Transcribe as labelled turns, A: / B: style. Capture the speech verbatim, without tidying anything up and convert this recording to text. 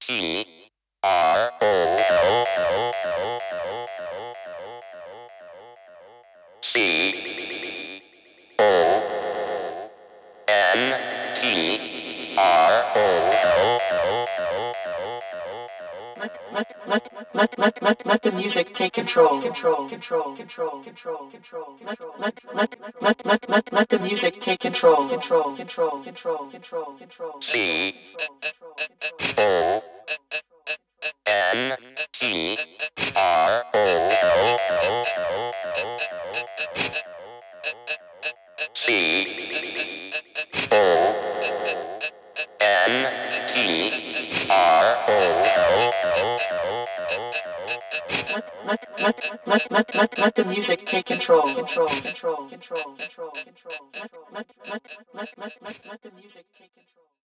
A: T R O C O N T R O. Let, let, let, let, let, let, let the music take control. Control, control, control, control, control. Let, let, let, let, let, let, let the music take control. Control, control, control, control, control. C O N T R O C O N T R O. Let, let, let, let, let, let, let the music take control. Control, control, control, control, control. Let, let, let, let, let, let, let the music